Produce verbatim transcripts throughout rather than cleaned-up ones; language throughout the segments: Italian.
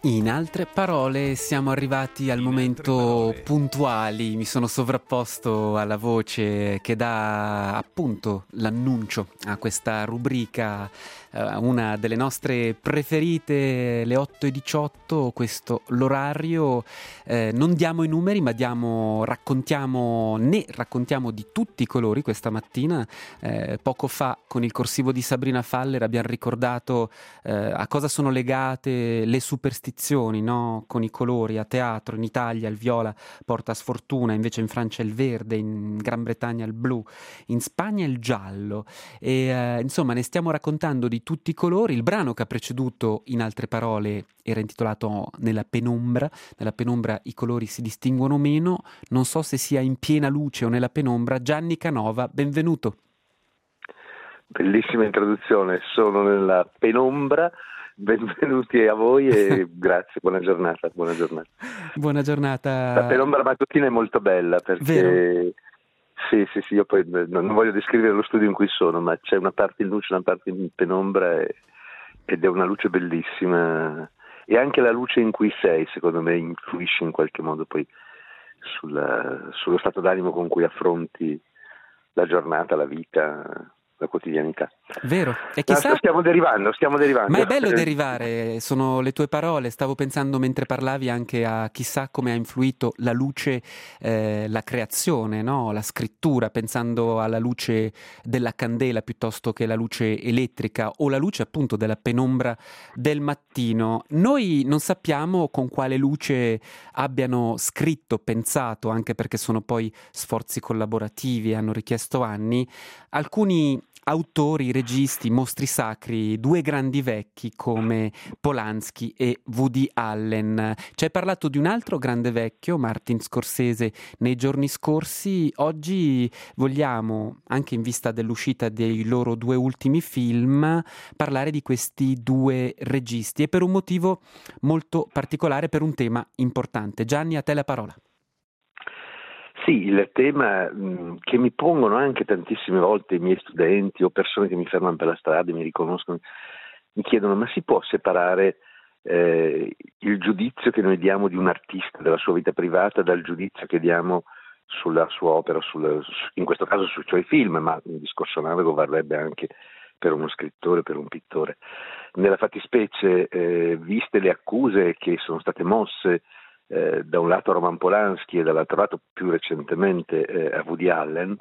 In altre parole, siamo arrivati al In momento puntuali. Mi sono sovrapposto alla voce che dà appunto l'annuncio a questa rubrica, eh, una delle nostre preferite, le otto e diciotto, questo l'orario. Eh, non diamo i numeri, ma diamo, raccontiamo, ne raccontiamo di tutti i colori questa mattina. Eh, poco fa con il corsivo di Sabrina Faller abbiamo ricordato eh, a cosa sono legate le superstizioni, no? Con i colori. A teatro in Italia il viola porta sfortuna, invece in Francia il verde, in Gran Bretagna il blu, in Spagna il giallo e eh, insomma ne stiamo raccontando di tutti i colori. Il brano che ha preceduto, in altre parole, era intitolato Nella penombra. Nella penombra i colori si distinguono meno, non so se sia in piena luce o nella penombra. Gianni Canova, benvenuto. Bellissima introduzione, sono nella penombra. Benvenuti a voi e grazie, buona giornata, buona giornata. Buona giornata. La penombra mattutina è molto bella perché Vero? sì, sì, sì, io poi non voglio descrivere lo studio in cui sono, ma c'è una parte in luce, una parte in penombra e, ed è una luce bellissima e anche la luce in cui sei, secondo me, influisce in qualche modo poi sulla, sullo stato d'animo con cui affronti la giornata, la vita, la quotidianità. Vero, e No, chissà... stiamo derivando, stiamo derivando. Ma è bello derivare, sono le tue parole. Stavo pensando mentre parlavi anche a chissà come ha influito la luce, eh, la creazione, no? La scrittura, pensando alla luce della candela piuttosto che la luce elettrica o la luce appunto della penombra del mattino. Noi non sappiamo con quale luce abbiano scritto, pensato, anche perché sono poi sforzi collaborativi, hanno richiesto anni, alcuni autori, registi, mostri sacri, due grandi vecchi come Polanski e Woody Allen. Ci hai parlato di un altro grande vecchio, Martin Scorsese, nei giorni scorsi. Oggi vogliamo, anche in vista dell'uscita dei loro due ultimi film, parlare di questi due registi e per un motivo molto particolare, per un tema importante. Gianni, a te la parola. Sì, il tema mh, che mi pongono anche tantissime volte i miei studenti o persone che mi fermano per la strada e mi riconoscono, mi chiedono: ma si può separare eh, il giudizio che noi diamo di un artista, della sua vita privata, dal giudizio che diamo sulla sua opera, sul, in questo caso sui suoi film, ma un discorso analogo varrebbe anche per uno scrittore, per un pittore. Nella fattispecie, eh, viste le accuse che sono state mosse Eh, da un lato a Roman Polanski e dall'altro lato più recentemente eh, a Woody Allen,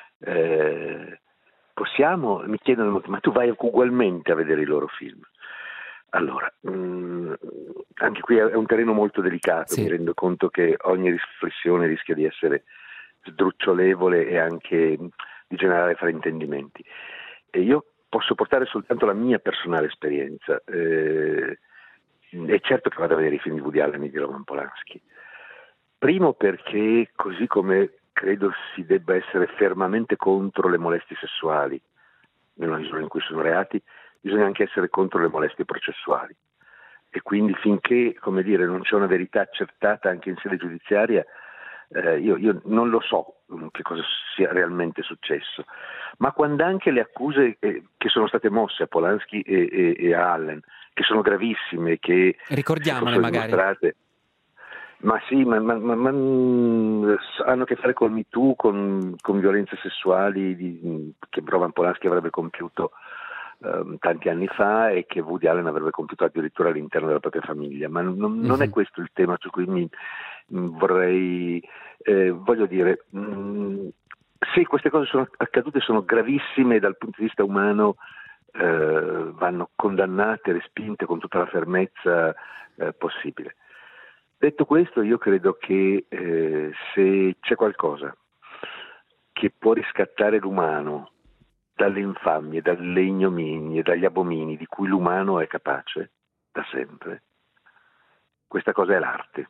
eh, possiamo, mi chiedono: ma tu vai ugualmente a vedere i loro film? Allora, mh, anche qui è un terreno molto delicato, Sì. Mi rendo conto che ogni riflessione rischia di essere sdrucciolevole e anche di generare fraintendimenti. E io posso portare soltanto la mia personale esperienza. Eh, È certo che vado a vedere i film di Woody Allen e di Roman Polanski. Primo perché, così come credo si debba essere fermamente contro le molestie sessuali, nella misura in cui sono reati, bisogna anche essere contro le molestie processuali. E quindi finché, come dire, non c'è una verità accertata anche in sede giudiziaria, eh, io, io non lo so che cosa sia realmente successo. Ma quando anche le accuse eh, che sono state mosse a Polanski e, e, e a Allen, che sono gravissime, che ricordiamole magari. Dimostrate, ma sì, ma, ma, ma, ma hanno a che fare con Me Too, con, con violenze sessuali di, che Roman Polanski avrebbe compiuto um, tanti anni fa e che Woody Allen avrebbe compiuto addirittura all'interno della propria famiglia. Ma non, non mm-hmm. è questo il tema su cui mi vorrei, eh, voglio dire, mh, se queste cose sono accadute, sono gravissime dal punto di vista umano. Eh, vanno condannate, respinte con tutta la fermezza eh, possibile. Detto questo, io credo che eh, se c'è qualcosa che può riscattare l'umano dalle infamie, dalle ignominie, dagli abomini di cui l'umano è capace da sempre, questa cosa è l'arte.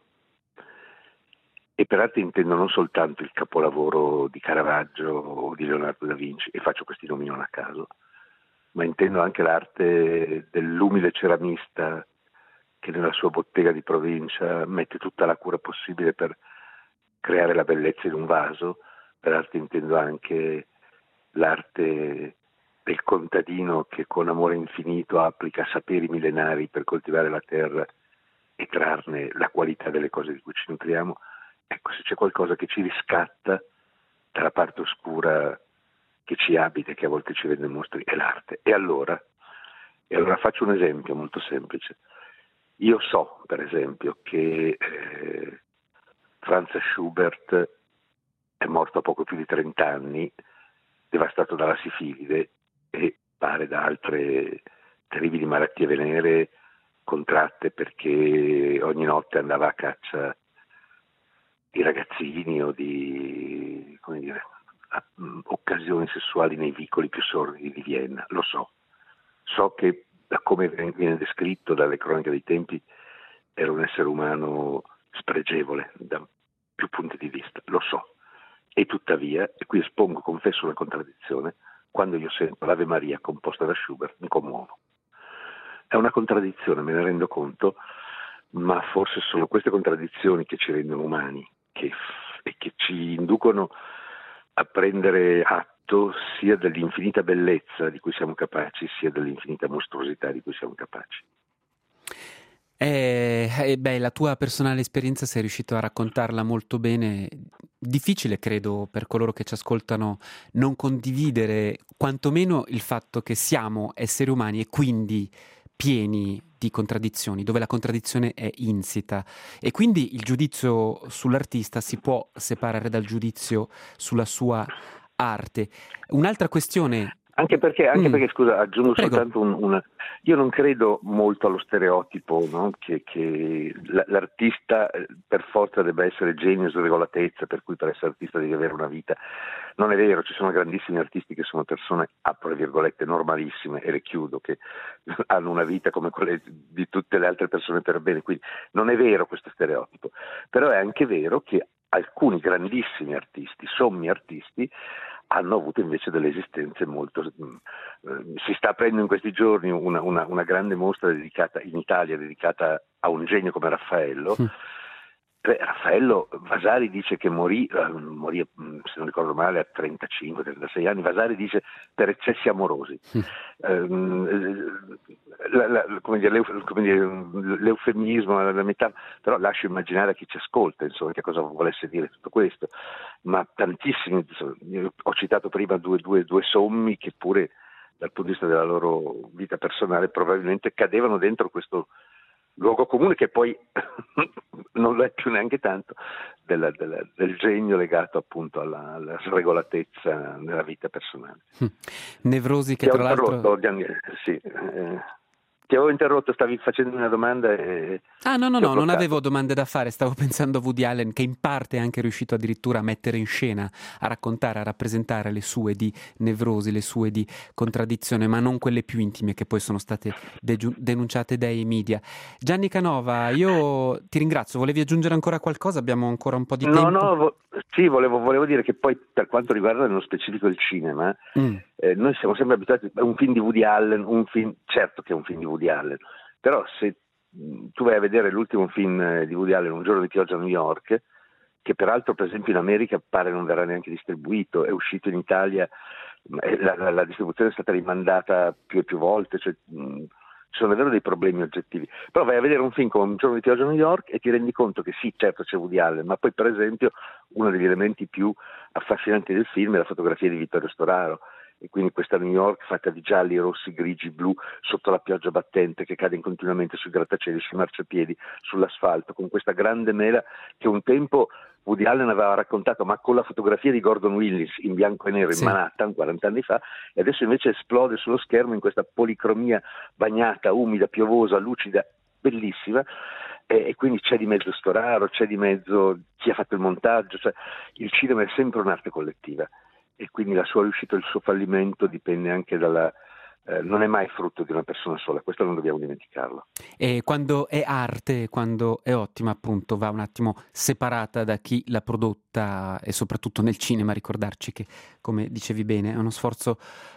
E per arte intendo non soltanto il capolavoro di Caravaggio o di Leonardo da Vinci, e faccio questi nomi non a caso, ma intendo anche l'arte dell'umile ceramista che nella sua bottega di provincia mette tutta la cura possibile per creare la bellezza in un vaso. Per arte intendo anche l'arte del contadino che con amore infinito applica saperi millenari per coltivare la terra e trarne la qualità delle cose di cui ci nutriamo, ecco, se c'è qualcosa che ci riscatta dalla parte oscura che ci abita e che a volte ci rende mostri, è l'arte. E allora, e allora faccio un esempio molto semplice. Io so, per esempio, che eh, Franz Schubert è morto a poco più di trenta anni, devastato dalla sifilide e pare da altre terribili malattie venere contratte perché ogni notte andava a caccia di ragazzini o di, come dire, a, mh, occasioni sessuali nei vicoli più sordidi di Vienna. Lo so. So che, da come viene descritto dalle cronache dei tempi, era un essere umano spregevole da più punti di vista. Lo so. E tuttavia, e qui espongo, confesso una contraddizione, quando io sento l'Ave Maria composta da Schubert mi commuovo. È una contraddizione, me ne rendo conto, ma forse sono queste contraddizioni che ci rendono umani che, e che ci inducono a prendere atto sia dell'infinita bellezza di cui siamo capaci, sia dell'infinita mostruosità di cui siamo capaci. Eh, eh, beh, la tua personale esperienza sei riuscito a raccontarla molto bene. Difficile, credo, per coloro che ci ascoltano non condividere quantomeno il fatto che siamo esseri umani e quindi pieni di contraddizioni, dove la contraddizione è insita e quindi il giudizio sull'artista si può separare dal giudizio sulla sua arte. Un'altra questione... Anche perché, anche Mm. perché scusa, aggiungo Prego. soltanto un, un... Io non credo molto allo stereotipo, no? che, che l- l'artista eh, per forza debba essere genio, sregolatezza, per cui per essere artista devi avere una vita. Non è vero, ci sono grandissimi artisti che sono persone, apro virgolette, normalissime, e le chiudo, che hanno una vita come quelle di tutte le altre persone per bene, quindi non è vero questo stereotipo. Però è anche vero che alcuni grandissimi artisti, sommi artisti, hanno avuto invece delle esistenze molto... Eh, si sta aprendo in questi giorni una, una, una grande mostra dedicata in Italia, dedicata a un genio come Raffaello. Mm. Beh, Raffaello, Vasari dice che morì, eh, morì, se non ricordo male, a trentacinque trentasei anni. Vasari dice per eccessi amorosi. Mm. Eh, la, la, come dire, l'euf, come dire, l'eufemismo, la, la metà, però lascio immaginare a chi ci ascolta, insomma, che cosa volesse dire tutto questo. Ma tantissimi, io ho citato prima due, due, due sommi che pure dal punto di vista della loro vita personale probabilmente cadevano dentro questo luogo comune che poi non lo è più neanche tanto della, della, del genio legato appunto alla, alla sregolatezza nella vita personale. Mm. Nevrosi che Ti ho tra l'altro... interrotto, Gianni, sì, eh, ti avevo interrotto, stavi facendo una domanda e... Ah no no ti ho no, non bloccato. avevo domande da fare, stavo pensando a Woody Allen che in parte è anche riuscito addirittura a mettere in scena, a raccontare, a rappresentare le sue di nevrosi, le sue di contraddizione, ma non quelle più intime che poi sono state degiu- denunciate dai media. Gianni Canova, io ti ringrazio, volevi aggiungere ancora qualcosa? Abbiamo ancora un po' di No, tempo. no, vo- sì, volevo, volevo dire che poi per quanto riguarda nello specifico il cinema, Mm. eh, noi siamo sempre abituati a un film di Woody Allen, un film, certo che è un film di Woody Allen, però se mh, tu vai a vedere l'ultimo film eh, di Woody Allen, Un giorno di pioggia a New York, che peraltro per esempio in America pare non verrà neanche distribuito, è uscito in Italia, ma, eh, la, la, la distribuzione è stata rimandata più e più volte, cioè, mh, ci sono davvero dei problemi oggettivi. Però vai a vedere un film come Un giorno di pioggia a New York e ti rendi conto che sì, certo c'è Woody Allen, ma poi per esempio uno degli elementi più affascinanti del film è la fotografia di Vittorio Storaro, e quindi questa New York fatta di gialli, rossi, grigi, blu, sotto la pioggia battente che cade continuamente sui grattacieli, sui marciapiedi, sull'asfalto, con questa grande mela che un tempo Woody Allen aveva raccontato, ma con la fotografia di Gordon Willis in bianco e nero Sì. in Manhattan quaranta anni fa, e adesso invece esplode sullo schermo in questa policromia bagnata, umida, piovosa, lucida, bellissima. E, e quindi c'è di mezzo Storaro, c'è di mezzo chi ha fatto il montaggio, cioè il cinema è sempre un'arte collettiva e quindi la sua riuscita e il suo fallimento dipende anche dalla... Eh, non è mai frutto di una persona sola, questo non dobbiamo dimenticarlo. E quando è arte, quando è ottima, appunto, va un attimo separata da chi l'ha prodotta e soprattutto nel cinema ricordarci che, come dicevi bene, è uno sforzo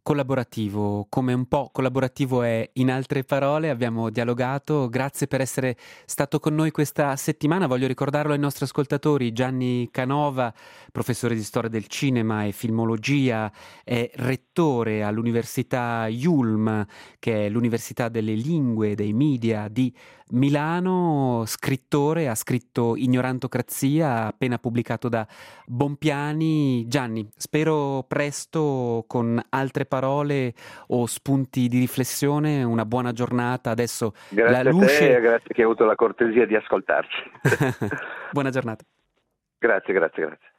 collaborativo, come un po' collaborativo è In altre parole. Abbiamo dialogato, grazie per essere stato con noi questa settimana. Voglio ricordarlo ai nostri ascoltatori: Gianni Canova, professore di storia del cinema e filmologia, è rettore all'Università Yulm, che è l'Università delle Lingue e dei Media di Milano, scrittore, ha scritto Ignorantocrazia, appena pubblicato da Bompiani. Gianni, spero presto con altre parole o spunti di riflessione. Una buona giornata. Adesso la Grazie a luce... te e grazie che hai avuto la cortesia di ascoltarci. Buona giornata. Grazie, grazie, grazie.